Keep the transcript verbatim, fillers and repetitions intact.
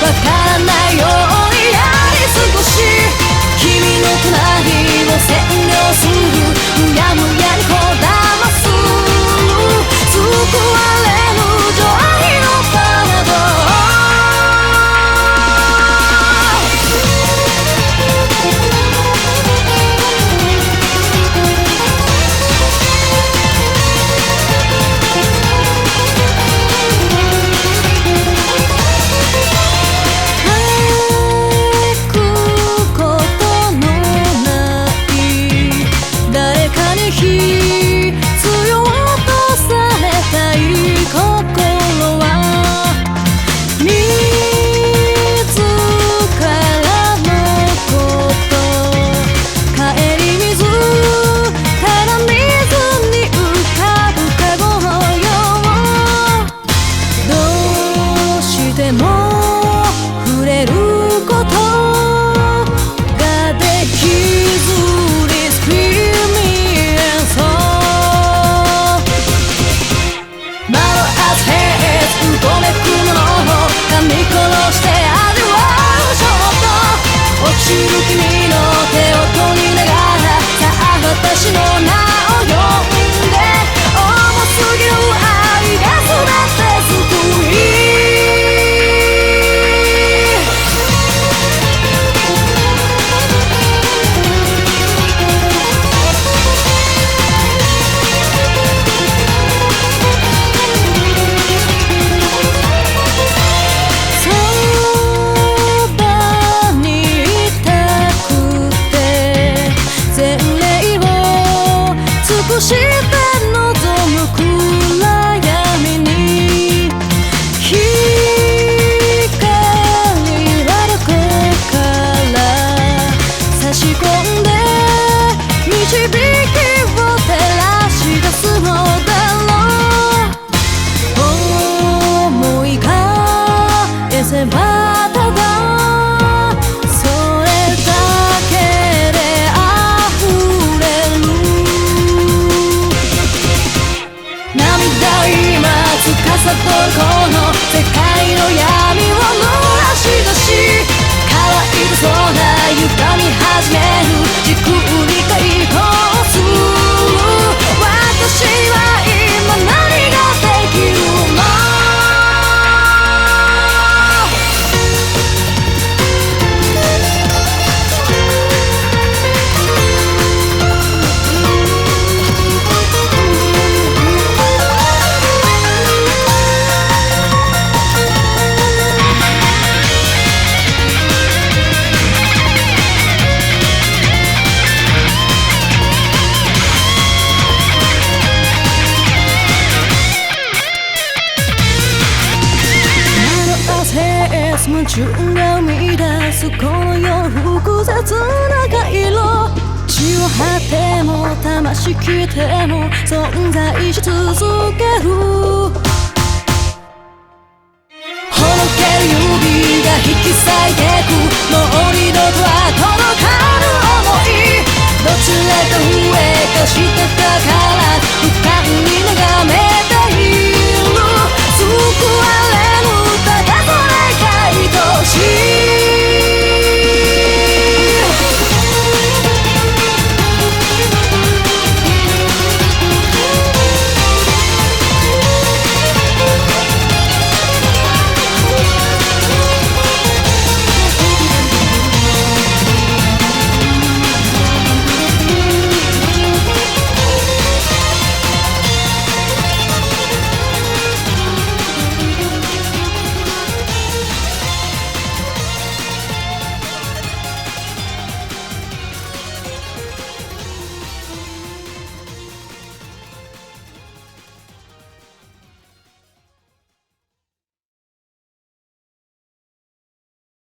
からないようにやり過ごし、君の隣を占領する、むやむやにこだます救われぬ情愛のパラド。君の手を取りながら、さあ私の名を呼んで、重すぎる愛がすべて救い。そして望む暗闇に光はどこから差し込んで導きを照らし出すのだろう。思いが消せばただそれだけで溢れる。今司るこの世界の闇を濡らし出し、乾いてそうな歪み始める時空に解放する。私は今何ができるの？夢中が生み出すこの世の複雑な回路、血を張っても魂切っても存在し続ける。